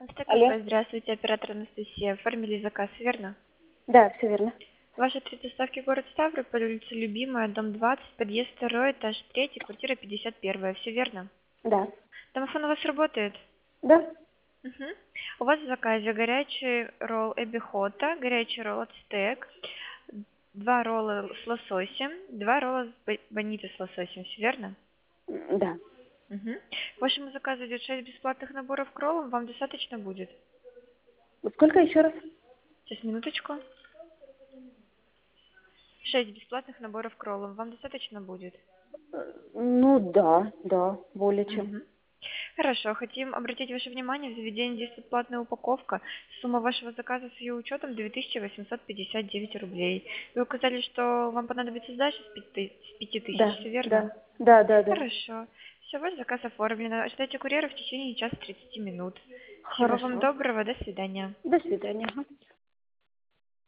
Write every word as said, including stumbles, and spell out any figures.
Алло. СТКП, здравствуйте, оператор Анастасия. Оформили заказ, верно? Да, все верно. Ваши три доставки город Ставрополь, улица Любимая, дом двадцать, подъезд второй, этаж третий, квартира пятьдесят один. Все верно? Да. Домофон у вас работает? Да. Угу. У вас в заказе горячий ролл эбихота, горячий ролл ацтек, два ролла с лососем, два ролла с бо- бонитой с лососем. Все верно? М, Да. Угу. К вашему заказу идет шесть бесплатных наборов к роллам. Вам достаточно будет? Сколько еще раз? Сейчас, минуточку. Шесть бесплатных наборов к роллам. Вам достаточно будет? Э, Ну да, да, более чем. Мгм. Хорошо. Хотим обратить ваше внимание, в заведении действует платная упаковка. Сумма вашего заказа с ее учетом две тысячи восемьсот пятьдесят девять рублей. Вы указали, что вам понадобится сдача с пяти с пяти тысяч, Да, все верно? да, да, да, да. Хорошо. Все, ваш заказ оформлен. Ожидайте курьера в течение часа тридцати минут. Всего вам Хорошо. доброго. До свидания. До свидания. Ага.